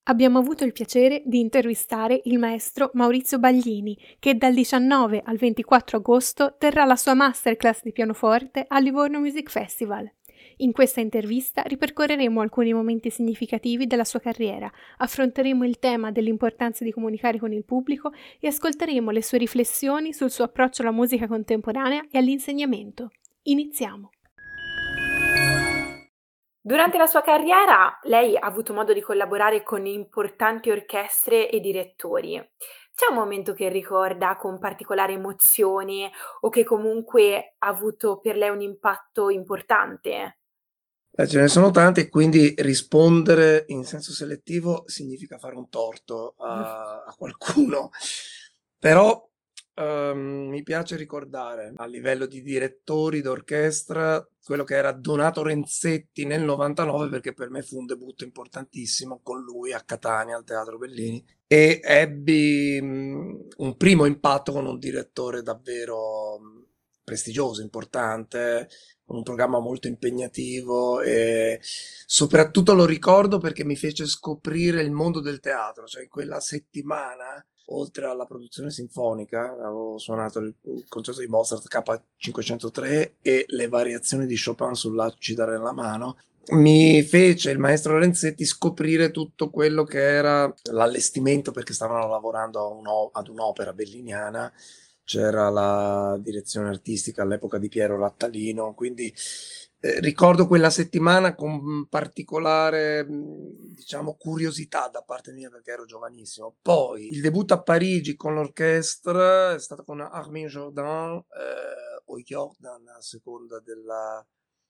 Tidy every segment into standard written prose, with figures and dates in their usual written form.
Abbiamo avuto il piacere di intervistare il maestro Maurizio Baglini, che dal 19 al 24 agosto terrà la sua masterclass di pianoforte al Livorno Music Festival. In questa intervista ripercorreremo alcuni momenti significativi della sua carriera, affronteremo il tema dell'importanza di comunicare con il pubblico e ascolteremo le sue riflessioni sul suo approccio alla musica contemporanea e all'insegnamento. Iniziamo! Durante la sua carriera, lei ha avuto modo di collaborare con importanti orchestre e direttori. C'è un momento che ricorda con particolare emozione o che comunque ha avuto per lei un impatto importante? Ce ne sono tanti e quindi rispondere in senso selettivo significa fare un torto a qualcuno. Però mi piace ricordare a livello di direttori d'orchestra quello che era Donato Renzetti nel 99, perché per me fu un debutto importantissimo con lui a Catania al Teatro Bellini e ebbi un primo impatto con un direttore davvero prestigioso, importante, con un programma molto impegnativo e soprattutto lo ricordo perché mi fece scoprire il mondo del teatro, cioè in quella settimana, oltre alla produzione sinfonica, avevo suonato il concerto di Mozart K503 e le variazioni di Chopin sull'Aci dare la mano. Mi fece il maestro Lorenzetti scoprire tutto quello che era l'allestimento, perché stavano lavorando ad un'opera belliniana, c'era la direzione artistica all'epoca di Piero Rattalino, quindi ricordo quella settimana con particolare, diciamo, curiosità da parte mia perché ero giovanissimo. Poi il debutto a Parigi con l'orchestra è stato con Armin Jordan, o Jordan a seconda della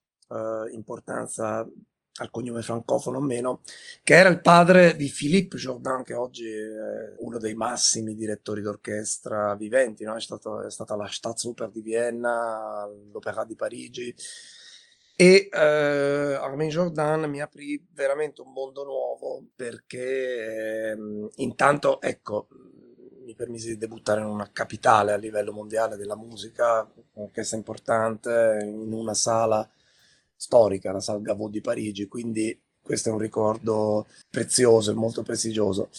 importanza al cognome francofono o meno, che era il padre di Philippe Jordan, che oggi è uno dei massimi direttori d'orchestra viventi, no? È stata la Staatsoper di Vienna, l'Opéra di Parigi. E Armin Jordan mi aprì veramente un mondo nuovo perché intanto, ecco, mi permise di debuttare in una capitale a livello mondiale della musica, un'orchestra importante, in una sala storica, la Salle Gaveau di Parigi, quindi questo è un ricordo prezioso e molto prestigioso.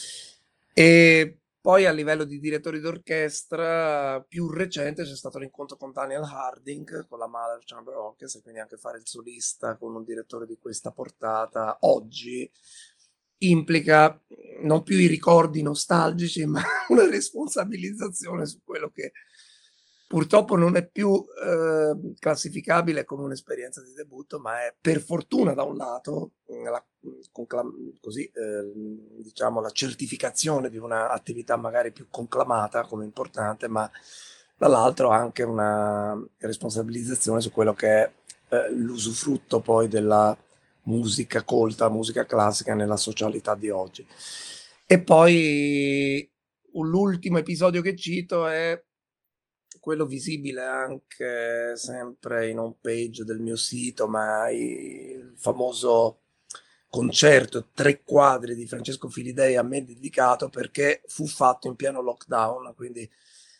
E poi a livello di direttori d'orchestra più recente c'è stato l'incontro con Daniel Harding con la Mahler Chamber Orchestra, quindi anche fare il solista con un direttore di questa portata oggi implica non più i ricordi nostalgici, ma una responsabilizzazione su quello che purtroppo non è più classificabile come un'esperienza di debutto, ma è per fortuna da un lato così, diciamo, la certificazione di un'attività magari più conclamata come importante, ma dall'altro anche una responsabilizzazione su quello che è l'usufrutto poi della musica colta, musica classica nella socialità di oggi. E poi l'ultimo episodio che cito è quello visibile anche sempre in home page del mio sito, ma il famoso concerto 3 quadri di Francesco Filidei a me dedicato, perché fu fatto in pieno lockdown, quindi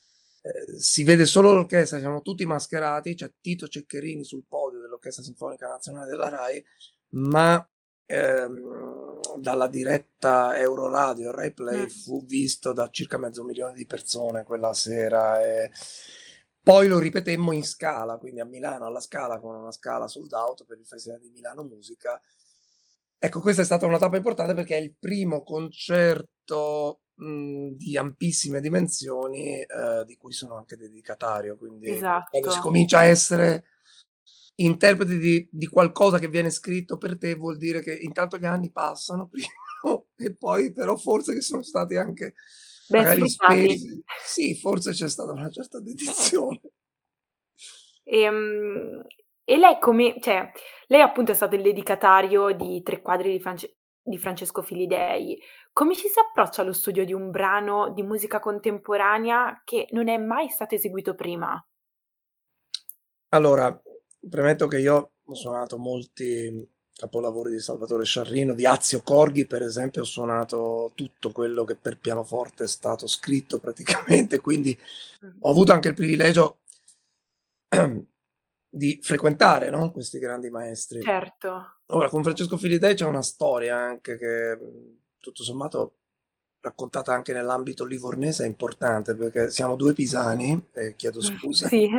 si vede solo l'orchestra, siamo tutti mascherati, c'è Tito Ceccherini sul podio dell'Orchestra Sinfonica Nazionale della RAI, ma dalla diretta Euroradio, Rai Play, fu visto da circa 500.000 di persone quella sera e poi lo ripetemmo in Scala, quindi a Milano alla Scala, con una Scala sold out per il Festival di Milano Musica. Ecco, questa è stata una tappa importante perché è il primo concerto di ampissime dimensioni di cui sono anche dedicatario, quindi quando si Esatto. comincia a essere interpreti di qualcosa che viene scritto per te, vuol dire che intanto gli anni passano prima e poi però forse che sono stati anche Ben magari sfruttati. spesi. Sì, forse c'è stata una certa dedizione. E lei cioè, lei appunto è stato il dedicatario di 3 quadri di Francesco Filidei. Come ci si approccia allo studio di un brano di musica contemporanea che non è mai stato eseguito prima? Allora, premetto che io ho suonato molti capolavori di Salvatore Sciarrino, di Azio Corghi per esempio, ho suonato tutto quello che per pianoforte è stato scritto praticamente, quindi ho avuto anche il privilegio di frequentare, no, questi grandi maestri. Certo. Ora, con Francesco Filidei c'è una storia anche che tutto sommato raccontata anche nell'ambito livornese è importante, perché siamo due pisani, chiedo scusa, Sì.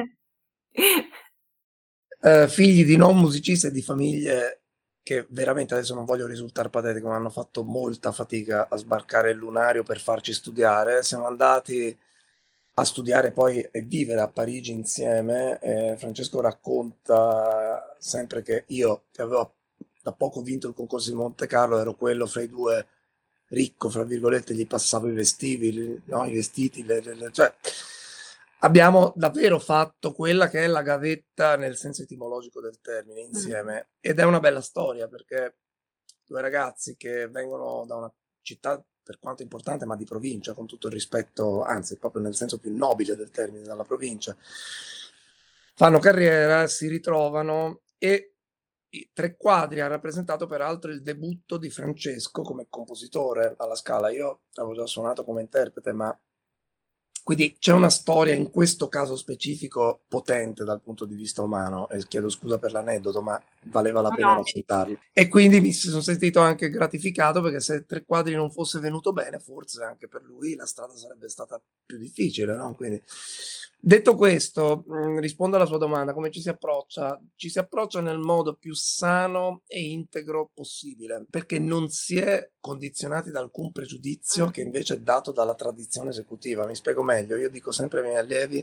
figli di non musicisti e di famiglie che veramente, adesso non voglio risultare patetico, ma hanno fatto molta fatica a sbarcare il lunario per farci studiare. Siamo andati a studiare poi e vivere a Parigi insieme. Francesco racconta sempre che io, che avevo da poco vinto il concorso di Monte Carlo, ero quello fra i due ricco, fra virgolette, gli passavo i vestiti, no, i vestiti, cioè abbiamo davvero fatto quella che è la gavetta nel senso etimologico del termine insieme, ed è una bella storia perché due ragazzi che vengono da una città per quanto importante ma di provincia, con tutto il rispetto, anzi proprio nel senso più nobile del termine, dalla provincia, fanno carriera, si ritrovano e i Tre Quadri ha rappresentato peraltro il debutto di Francesco come compositore alla Scala. Io avevo già suonato come interprete, ma quindi c'è una storia in questo caso specifico potente dal punto di vista umano, e chiedo scusa per l'aneddoto, ma valeva la pena No. raccontarlo. E quindi mi sono sentito anche gratificato perché se Tre Quadri non fosse venuto bene, forse anche per lui la strada sarebbe stata più difficile, no? Quindi, detto questo, rispondo alla sua domanda, come ci si approccia? Ci si approccia nel modo più sano e integro possibile, perché non si è condizionati da alcun pregiudizio che invece è dato dalla tradizione esecutiva. Mi spiego meglio, io dico sempre ai miei allievi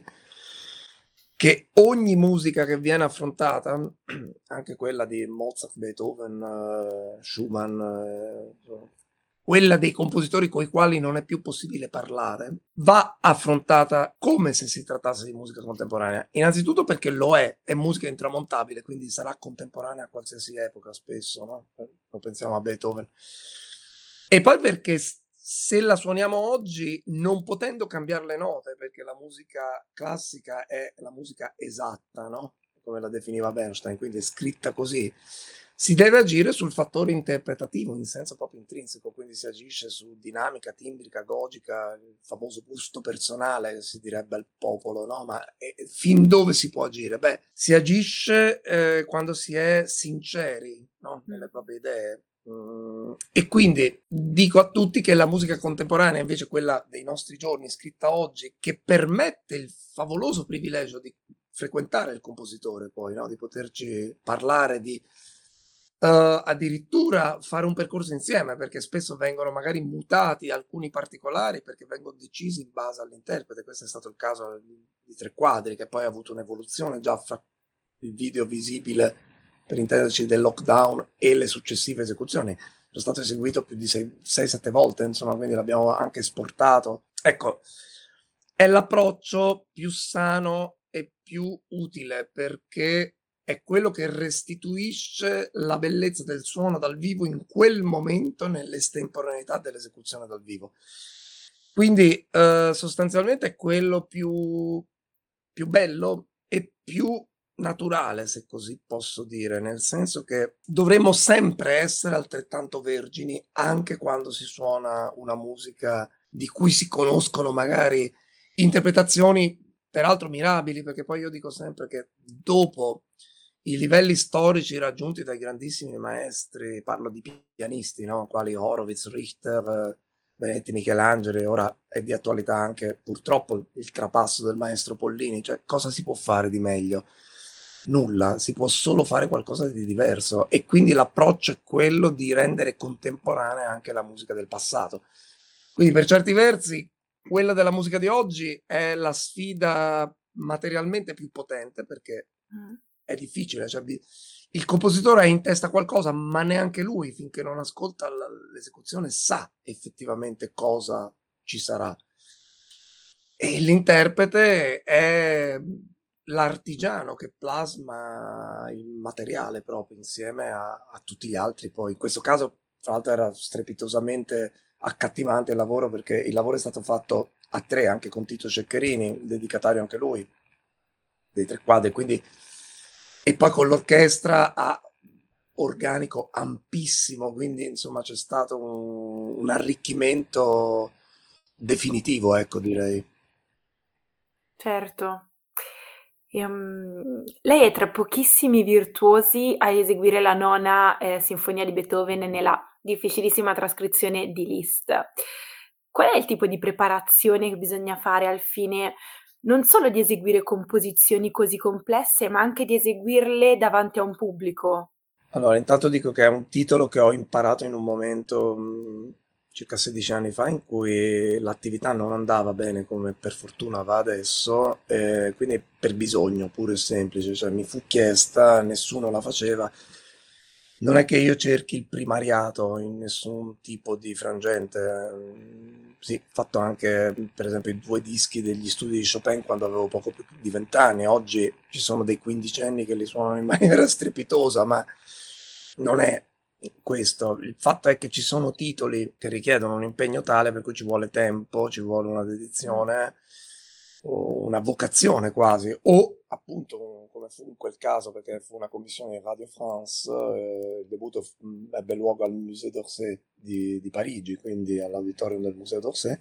che ogni musica che viene affrontata, anche quella di Mozart, Beethoven, Schumann, quella dei compositori con i quali non è più possibile parlare, va affrontata come se si trattasse di musica contemporanea. Innanzitutto perché lo è musica intramontabile, quindi sarà contemporanea a qualsiasi epoca, spesso, no? Lo pensiamo a Beethoven. E poi perché se la suoniamo oggi, non potendo cambiare le note, perché la musica classica è la musica esatta, no? Come la definiva Bernstein, quindi è scritta così, si deve agire sul fattore interpretativo in senso proprio intrinseco, quindi si agisce su dinamica, timbrica, gogica, il famoso gusto personale, si direbbe al popolo, no? Ma fin dove si può agire? Beh, si agisce quando si è sinceri, no? Nelle proprie idee. E quindi dico a tutti che la musica contemporanea, invece quella dei nostri giorni, scritta oggi, che permette il favoloso privilegio di frequentare il compositore, poi, no? Di poterci parlare, di addirittura fare un percorso insieme, perché spesso vengono magari mutati alcuni particolari perché vengono decisi in base all'interprete. Questo è stato il caso di Tre Quadri, che poi ha avuto un'evoluzione già fra il video visibile, per intenderci, del lockdown e le successive esecuzioni. È stato eseguito più di 6-7 volte, insomma, quindi l'abbiamo anche esportato. Ecco, è l'approccio più sano e più utile, perché è quello che restituisce la bellezza del suono dal vivo in quel momento, nell'estemporaneità dell'esecuzione dal vivo. Quindi sostanzialmente è quello più bello e più naturale, se così posso dire, nel senso che dovremmo sempre essere altrettanto vergini anche quando si suona una musica di cui si conoscono magari interpretazioni peraltro mirabili, perché poi io dico sempre che dopo i livelli storici raggiunti dai grandissimi maestri, parlo di pianisti, no? Quali Horowitz, Richter, Benedetti, Michelangelo, e ora è di attualità anche purtroppo il trapasso del maestro Pollini. Cioè, cosa si può fare di meglio? Nulla, si può solo fare qualcosa di diverso, e quindi l'approccio è quello di rendere contemporanea anche la musica del passato. Quindi per certi versi quella della musica di oggi è la sfida materialmente più potente, perché è difficile, cioè, il compositore ha in testa qualcosa, ma neanche lui, finché non ascolta l'esecuzione, sa effettivamente cosa ci sarà. E l'interprete è l'artigiano che plasma il materiale proprio insieme a tutti gli altri. Poi in questo caso, tra l'altro, era strepitosamente accattivante il lavoro, perché il lavoro è stato fatto a tre, anche con Tito Ceccherini, dedicatario anche lui dei Tre Quadri, quindi, e poi con l'orchestra a organico ampissimo, quindi insomma c'è stato un arricchimento definitivo, ecco, direi. Certo. Lei è tra pochissimi virtuosi a eseguire la nona sinfonia di Beethoven nella difficilissima trascrizione di Liszt. Qual è il tipo di preparazione che bisogna fare al fine non solo di eseguire composizioni così complesse, ma anche di eseguirle davanti a un pubblico? Allora, intanto dico che è un titolo che ho imparato in un momento circa 16 anni fa in cui l'attività non andava bene come per fortuna va adesso, quindi per bisogno puro e semplice, cioè mi fu chiesta, nessuno la faceva. Non è che io cerchi il primariato in nessun tipo di frangente. Sì, ho fatto anche per esempio i 2 dischi degli studi di Chopin quando avevo poco più di 20 anni. Oggi ci sono dei quindicenni che li suonano in maniera strepitosa, ma non è questo. Il fatto è che ci sono titoli che richiedono un impegno tale per cui ci vuole tempo, ci vuole una dedizione, o una vocazione quasi, o appunto come fu in quel caso, perché fu una commissione di Radio France, il debutto ebbe luogo al Musée d'Orsay di Parigi, quindi all'auditorium del Musée d'Orsay.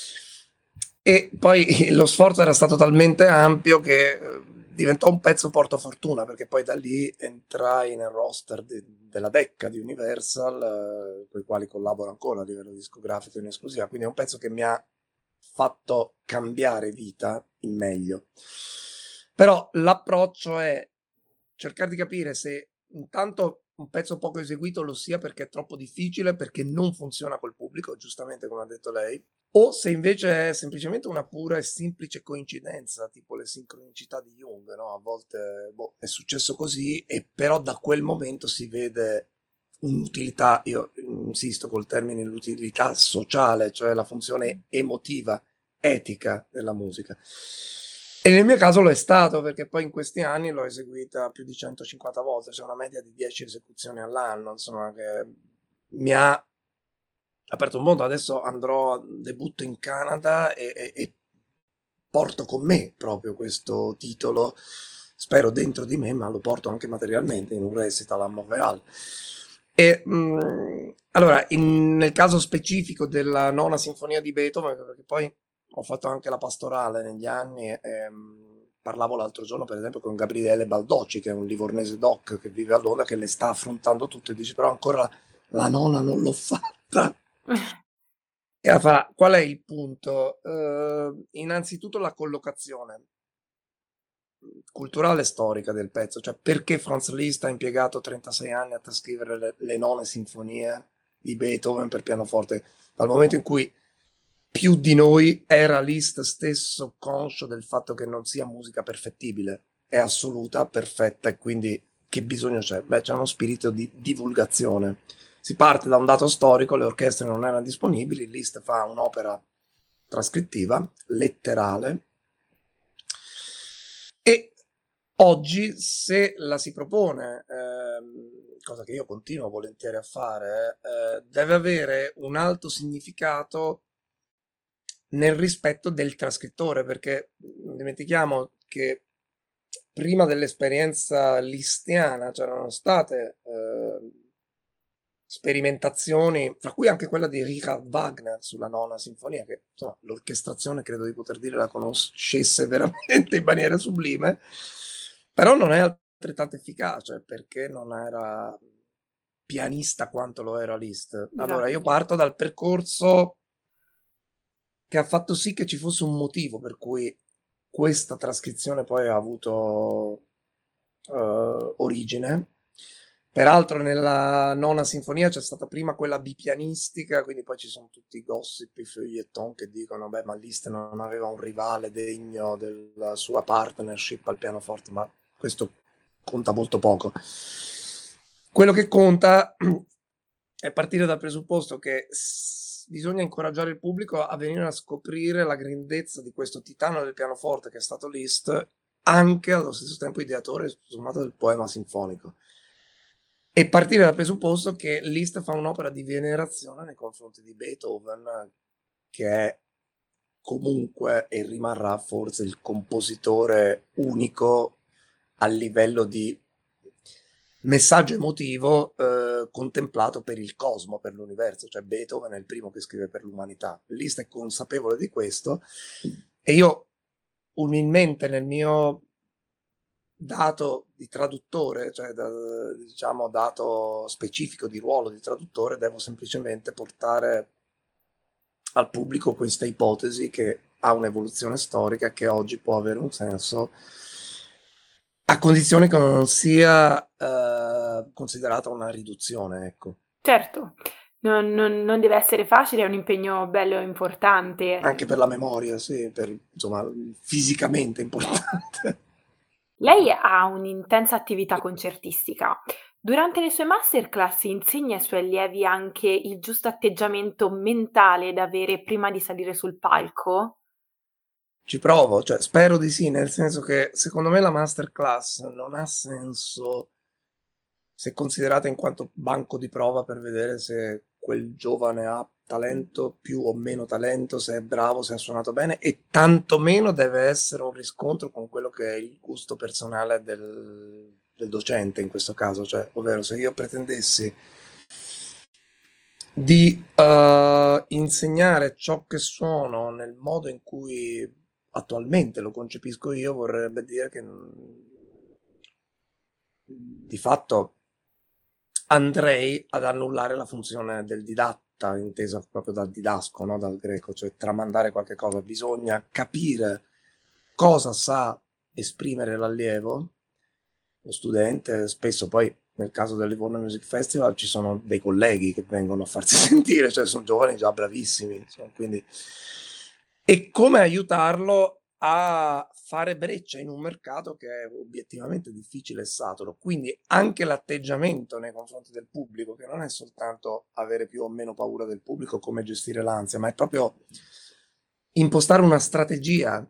E poi lo sforzo era stato talmente ampio che diventò un pezzo portafortuna, perché poi da lì entrai nel roster della Decca di Universal, con i quali collaboro ancora a livello discografico in esclusiva, quindi è un pezzo che mi ha fatto cambiare vita in meglio. Però l'approccio è cercare di capire se intanto un pezzo poco eseguito lo sia perché è troppo difficile, perché non funziona col pubblico, giustamente come ha detto lei, o se invece è semplicemente una pura e semplice coincidenza, tipo le sincronicità di Jung, no? A volte è successo così, e però da quel momento si vede un'utilità, io insisto col termine l'utilità sociale, cioè la funzione emotiva, etica della musica. E nel mio caso lo è stato, perché poi in questi anni l'ho eseguita più di 150 volte, c'è una media di 10 esecuzioni all'anno, insomma, che mi ha aperto un mondo. Adesso andrò a debutto in Canada e porto con me proprio questo titolo, spero dentro di me, ma lo porto anche materialmente in un recital a Montreal. E allora, nel caso specifico della nona sinfonia di Beethoven, perché poi ho fatto anche la pastorale negli anni, parlavo l'altro giorno per esempio con Gabriele Baldocci, che è un livornese doc che vive a Londra, che le sta affrontando tutte, e dice però ancora la nona non l'ho fatta. E fa, qual è il punto? Innanzitutto la collocazione culturale e storica del pezzo, cioè perché Franz Liszt ha impiegato 36 anni a trascrivere le none sinfonie di Beethoven per pianoforte, dal momento in cui più di noi era Liszt stesso conscio del fatto che non sia musica perfettibile, è assoluta, perfetta, e quindi che bisogno c'è? Beh, c'è uno spirito di divulgazione. Si parte da un dato storico, le orchestre non erano disponibili, Liszt fa un'opera trascrittiva, letterale, e oggi se la si propone, cosa che io continuo volentieri a fare, deve avere un alto significato nel rispetto del trascrittore, perché non dimentichiamo che prima dell'esperienza listiana c'erano state sperimentazioni, fra cui anche quella di Richard Wagner sulla nona sinfonia, che insomma, l'orchestrazione credo di poter dire la conoscesse veramente in maniera sublime, però non è altrettanto efficace perché non era pianista quanto lo era Liszt. Allora io Esatto. parto dal percorso che ha fatto sì che ci fosse un motivo per cui questa trascrizione poi ha avuto origine. Peraltro nella nona sinfonia c'è stata prima quella bipianistica, quindi poi ci sono tutti i gossip, i feuilleton che dicono beh, ma Liszt non aveva un rivale degno della sua partnership al pianoforte, ma questo conta molto poco. Quello che conta è partire dal presupposto che bisogna incoraggiare il pubblico a venire a scoprire la grandezza di questo titano del pianoforte che è stato Liszt, anche allo stesso tempo ideatore sommato del poema sinfonico, e partire dal presupposto che Liszt fa un'opera di venerazione nei confronti di Beethoven, che è comunque e rimarrà forse il compositore unico a livello di messaggio emotivo contemplato per il cosmo, per l'universo, cioè Beethoven è il primo che scrive per l'umanità. Liszt è consapevole di questo, e io umilmente nel mio dato di traduttore, cioè diciamo dato specifico di ruolo di traduttore, devo semplicemente portare al pubblico questa ipotesi che ha un'evoluzione storica che oggi può avere un senso, a condizione che non sia considerata una riduzione, ecco. Certo, non deve essere facile, è un impegno bello importante. Anche per la memoria, sì, per, insomma, fisicamente importante. Lei ha un'intensa attività concertistica. Durante le sue masterclass insegna ai suoi allievi anche il giusto atteggiamento mentale da avere prima di salire sul palco? Ci provo, cioè spero di sì, nel senso che secondo me la masterclass non ha senso se considerata in quanto banco di prova per vedere se quel giovane ha talento, più o meno talento, se è bravo, se ha suonato bene, e tantomeno deve essere un riscontro con quello che è il gusto personale del docente in questo caso, cioè, ovvero se io pretendessi di insegnare ciò che suono nel modo in cui attualmente lo concepisco io, vorrebbe dire che di fatto andrei ad annullare la funzione del didatta, intesa proprio dal didasco, no? Dal greco, cioè tramandare qualche cosa. Bisogna capire cosa sa esprimere l'allievo, lo studente. Spesso poi nel caso del Livorno Music Festival ci sono dei colleghi che vengono a farsi sentire, cioè sono giovani già bravissimi, insomma, quindi... E come aiutarlo a fare breccia in un mercato che è obiettivamente difficile e saturo. Quindi anche l'atteggiamento nei confronti del pubblico, che non è soltanto avere più o meno paura del pubblico, come gestire l'ansia, ma è proprio impostare una strategia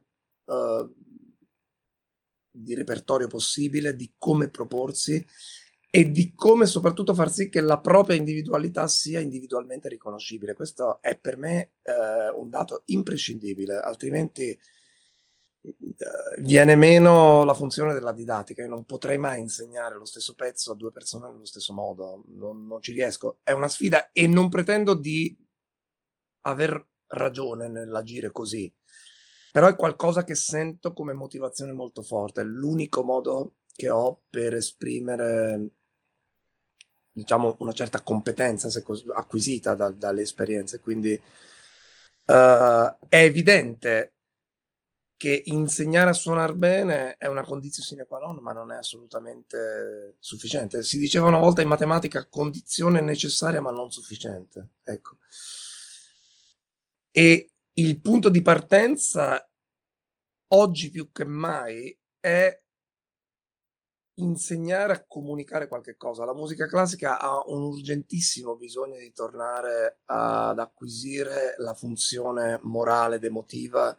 di repertorio possibile, di come proporsi e di come soprattutto far sì che la propria individualità sia individualmente riconoscibile. Questo è per me un dato imprescindibile, altrimenti viene meno la funzione della didattica. Io non potrei mai insegnare lo stesso pezzo a due persone nello stesso modo, non ci riesco. È una sfida e non pretendo di aver ragione nell'agire così, però è qualcosa che sento come motivazione molto forte, è l'unico modo che ho per esprimere, diciamo, una certa competenza acquisita dalle esperienze, quindi è evidente che insegnare a suonare bene è una condizione sine qua non, ma non è assolutamente sufficiente. Si diceva una volta in matematica condizione necessaria ma non sufficiente, ecco. E il punto di partenza, oggi più che mai, è insegnare a comunicare qualche cosa. La musica classica ha un urgentissimo bisogno di tornare ad acquisire la funzione morale ed emotiva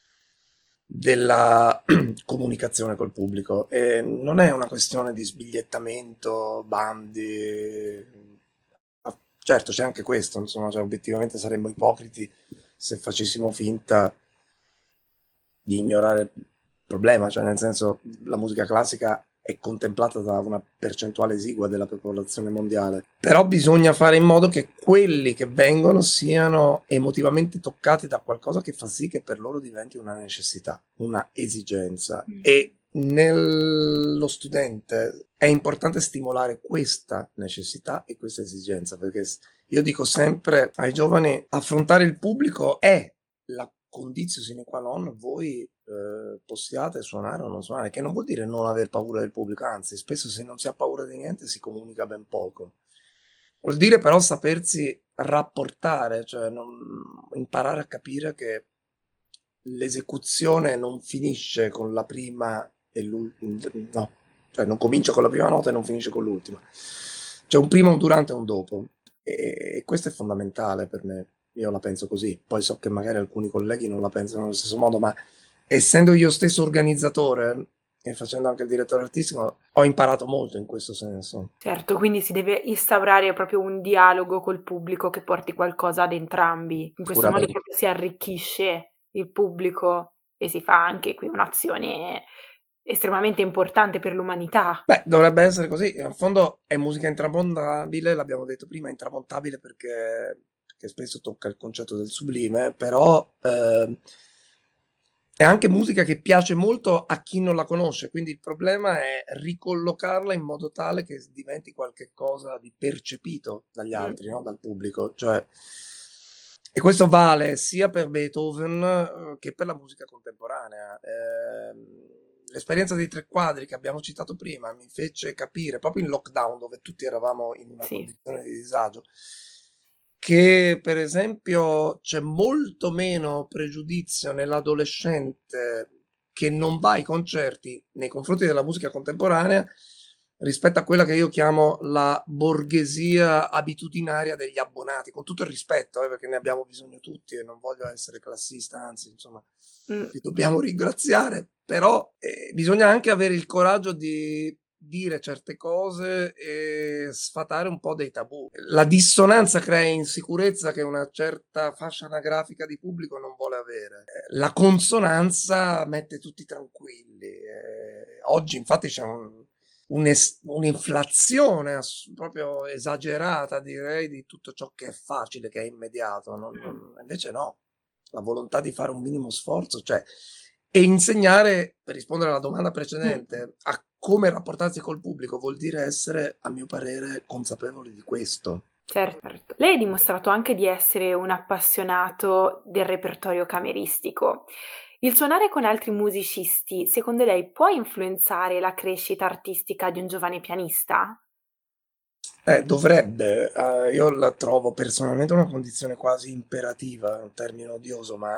della comunicazione col pubblico, e non è una questione di sbigliettamento, bandi. Certo, c'è anche questo, insomma, cioè, obiettivamente saremmo ipocriti se facessimo finta di ignorare il problema, cioè nel senso la musica classica è contemplata da una percentuale esigua della popolazione mondiale, però bisogna fare in modo che quelli che vengono siano emotivamente toccati da qualcosa che fa sì che per loro diventi una necessità, una esigenza, e nello studente è importante stimolare questa necessità e questa esigenza, perché io dico sempre ai giovani, affrontare il pubblico è la condizione sine qua non voi possiate suonare o non suonare, che non vuol dire non aver paura del pubblico, anzi spesso se non si ha paura di niente si comunica ben poco. Vuol dire però sapersi rapportare, cioè imparare a capire che l'esecuzione non finisce con la prima e l'ultima, no, cioè non comincia con la prima nota e non finisce con l'ultima. C'è un prima, un durante e un dopo, e questo è fondamentale per me. Io la penso così, poi so che magari alcuni colleghi non la pensano allo stesso modo, ma essendo io stesso organizzatore e facendo anche il direttore artistico, ho imparato molto in questo senso. Certo, quindi si deve instaurare proprio un dialogo col pubblico che porti qualcosa ad entrambi. In questo modo proprio si arricchisce il pubblico e si fa anche qui un'azione estremamente importante per l'umanità. Beh, dovrebbe essere così. In fondo è musica intramontabile, l'abbiamo detto prima, intramontabile perché spesso tocca il concetto del sublime, però è è anche musica che piace molto a chi non la conosce, quindi il problema è ricollocarla in modo tale che diventi qualche cosa di percepito dagli altri, no? Dal pubblico. Cioè, e questo vale sia per Beethoven che per la musica contemporanea. L'esperienza dei tre quadri che abbiamo citato prima mi fece capire, proprio in lockdown, dove tutti eravamo in una Sì. condizione di disagio, che per esempio c'è molto meno pregiudizio nell'adolescente che non va ai concerti nei confronti della musica contemporanea rispetto a quella che io chiamo la borghesia abitudinaria degli abbonati, con tutto il rispetto, perché ne abbiamo bisogno tutti e non voglio essere classista, anzi, insomma, li dobbiamo ringraziare, però bisogna anche avere il coraggio di dire certe cose e sfatare un po' dei tabù. La dissonanza crea insicurezza che una certa fascia anagrafica di pubblico non vuole avere. La consonanza mette tutti tranquilli. Oggi infatti c'è un'inflazione proprio esagerata, direi, di tutto ciò che è facile, che è immediato. Invece no, la volontà di fare un minimo sforzo, cioè, e insegnare, per rispondere alla domanda precedente, a come rapportarsi col pubblico vuol dire essere, a mio parere, consapevoli di questo. Certo. Lei ha dimostrato anche di essere un appassionato del repertorio cameristico. Il suonare con altri musicisti, secondo lei, può influenzare la crescita artistica di un giovane pianista? Dovrebbe, io la trovo personalmente una condizione quasi imperativa, è un termine odioso, ma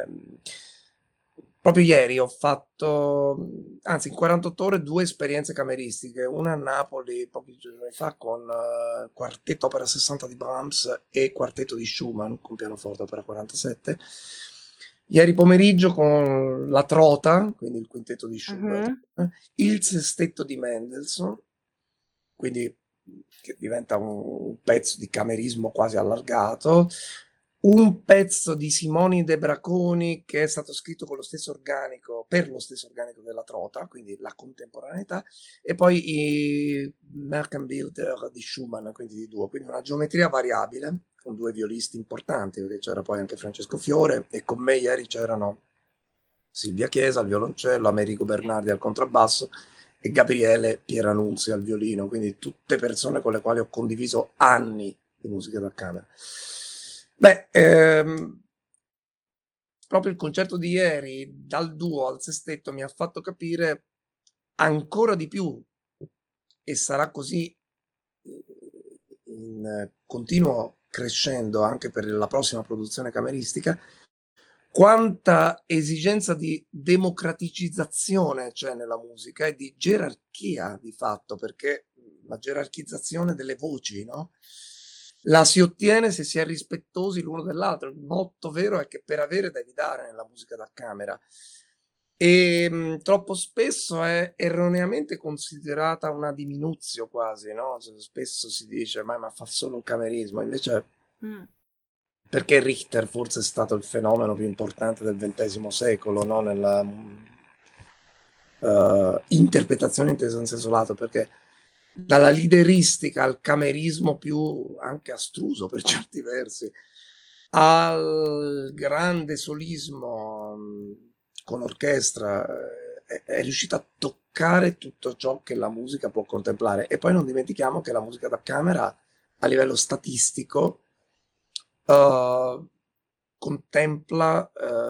proprio ieri ho fatto, anzi in 48 ore, 2 esperienze cameristiche, una a Napoli pochi giorni fa con quartetto opera 60 di Brahms e quartetto di Schumann con pianoforte opera 47. Ieri pomeriggio con la Trota, quindi il quintetto di Schubert, il sestetto di Mendelssohn, quindi che diventa un pezzo di camerismo quasi allargato, un pezzo di Simoni De Braconi che è stato scritto con lo stesso organico, per lo stesso organico della Trota, quindi la contemporaneità, e poi i Merkenbilder di Schumann, quindi di duo, quindi una geometria variabile con 2 violisti importanti, perché c'era poi anche Francesco Fiore e con me ieri c'erano Silvia Chiesa al violoncello, Americo Bernardi al contrabbasso e Gabriele Pieranunzi al violino, quindi tutte persone con le quali ho condiviso anni di musica da camera. Proprio il concerto di ieri, dal duo al sestetto, mi ha fatto capire ancora di più, e sarà così in continuo crescendo anche per la prossima produzione cameristica, quanta esigenza di democraticizzazione c'è nella musica e di gerarchia di fatto, perché la gerarchizzazione delle voci, no? La si ottiene se si è rispettosi l'uno dell'altro. Il motto vero è che per avere devi dare nella musica da camera. E troppo spesso è erroneamente considerata una diminuzio quasi, no? Spesso si dice ma fa solo un camerismo, invece perché Richter forse è stato il fenomeno più importante del XX secolo, no? Nella interpretazione intesa in senso lato, perché dalla lideristica al camerismo più anche astruso per certi versi, al grande solismo con orchestra, è riuscita a toccare tutto ciò che la musica può contemplare. E poi non dimentichiamo che la musica da camera a livello statistico contempla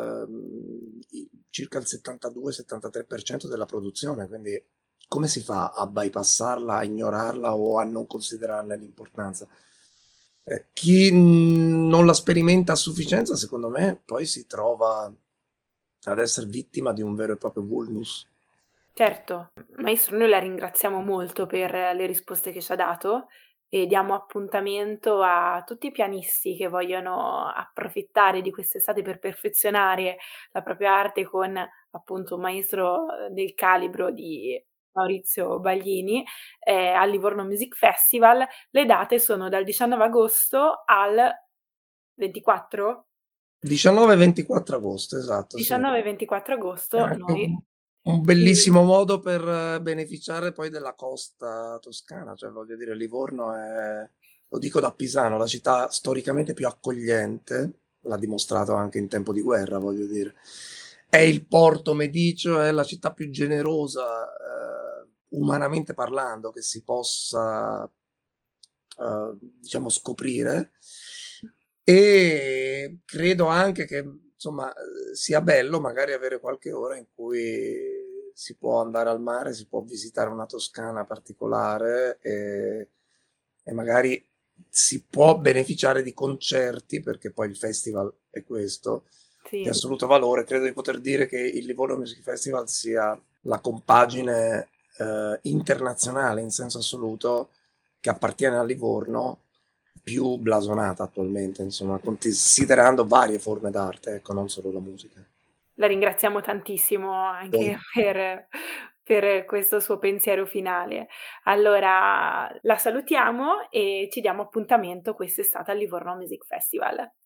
circa il 72-73% della produzione, quindi come si fa a bypassarla, a ignorarla o a non considerarne l'importanza? Chi non la sperimenta a sufficienza, secondo me, poi si trova ad essere vittima di un vero e proprio vulnus. Certo, maestro, noi la ringraziamo molto per le risposte che ci ha dato e diamo appuntamento a tutti i pianisti che vogliono approfittare di quest'estate per perfezionare la propria arte con appunto un maestro del calibro di Maurizio Baglini al Livorno Music Festival. Le date sono dal 19 agosto al 24? 19 e 24 agosto, esatto. 19 e 24 agosto noi... Un bellissimo modo per beneficiare poi della costa toscana, cioè voglio dire, Livorno è, lo dico da pisano, la città storicamente più accogliente, l'ha dimostrato anche in tempo di guerra, voglio dire. è il Porto Medicio, è la città più generosa, umanamente parlando, che si possa, diciamo, scoprire. E credo anche che, insomma, sia bello magari avere qualche ora in cui si può andare al mare, si può visitare una Toscana particolare e magari si può beneficiare di concerti, perché poi il festival è questo, di Sì. assoluto valore. Credo di poter dire che il Livorno Music Festival sia la compagine internazionale in senso assoluto che appartiene a Livorno più blasonata attualmente, insomma, considerando varie forme d'arte, ecco, non solo la musica. La ringraziamo tantissimo anche Poi, per questo suo pensiero finale. Allora la salutiamo e ci diamo appuntamento quest'estate al Livorno Music Festival.